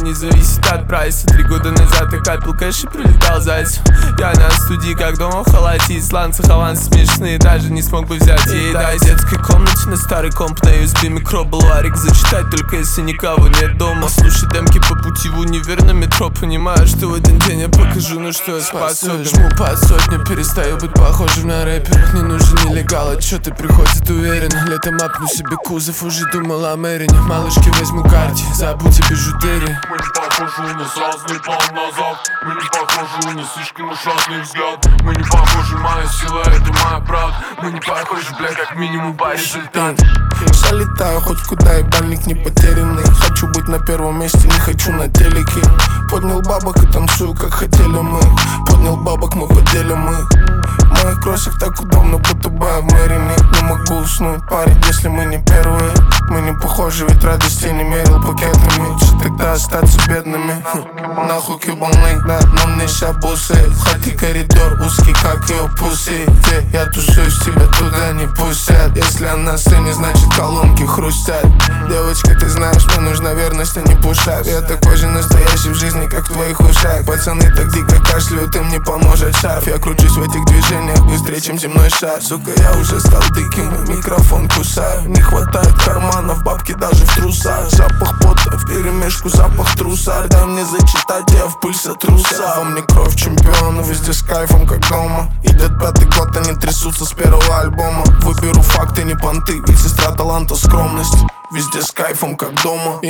не зависит от прайса. 3 года назад я капил кэш и прилетал зайцем. Я на студии, как дома в халате, из сланцев авансы смешные, даже не смог бы взять. И да, в детской комнате на старый комп, на USB микробуларик зачитать, только если никого нет дома. Слушай демки по пути в универ на метро, понимаю, что в один день я покажу, на что я способен. Жму под сотню, перестаю быть похожим на рэпера. Не нужен нелегал, отчеты приходят уверенно. Летом апну себе кузов, уже думал о Мэрине. Малышки возьму карте, забудьте бижутерии. Мы не похожи, у нас разный план назад. Мы не похожи, у нас слишком ужасный взгляд. Мы не похожи, моя сила, это моя правда. Мы не похожи, бля, как минимум по результату. Залетаю хоть куда, и бальник не потерянный. Хочу быть на первом месте, не хочу на телеке. Поднял бабок и танцую, как хотели мы. Поднял бабок, мы поделим их. В моих кроссах так удобно, будто бы в Мэрине. Не могу уснуть, парень, если мы не первые. Мы не похожи, ведь радости не мерил пакетами. Лучше тогда остаться бедными. Нахуй кибалны, да, но мне ща бусы. В хате коридор узкий, как ее пуси. Где я тусуюсь, тебя туда не пустят. Если она сцене, значит колонки хрустят. Девочка, ты знаешь, мне нужна верность, а не пушак. Я такой же настоящий в жизни, как в твоих ушах. Пацаны так дико кашляют, им не поможет шарф. Я кручусь в этих движениях быстрее, чем земной шар. Сука, я уже стал диким, микрофон кусаю. Не хватает карманов, бабки даже в трусах. Запах пота вперемешку, запах труса. Дай мне зачитать, я в пыль сотруся. Во мне кровь чемпиона, везде с кайфом, как дома. Идет 5-й год, они трясутся с первого альбома. Выберу факты, не понты, ведь сестра таланта скромность. Везде с кайфом, как дома.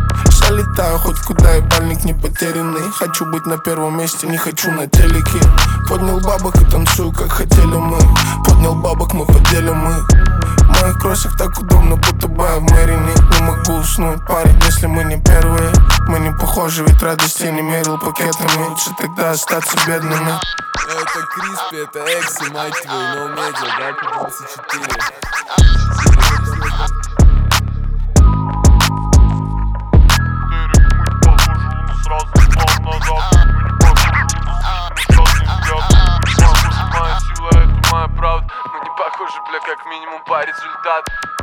Залетаю хоть куда, и бальник не потерянный. Хочу быть на первом месте, не хочу на телеке. Поднял бабок и танцую, как хотели мы. Поднял бабок, мы поделим их. В моих кроссах так удобно, будто бы в Мэрине. Не могу уснуть, парень, если мы не первые. Мы не похожи, ведь радости не мерил пакетами. Лучше тогда остаться бедными. Это Криспи, это Экси, мать твою, No Media, да, 24. Мы не похожи, бля, как минимум по результату.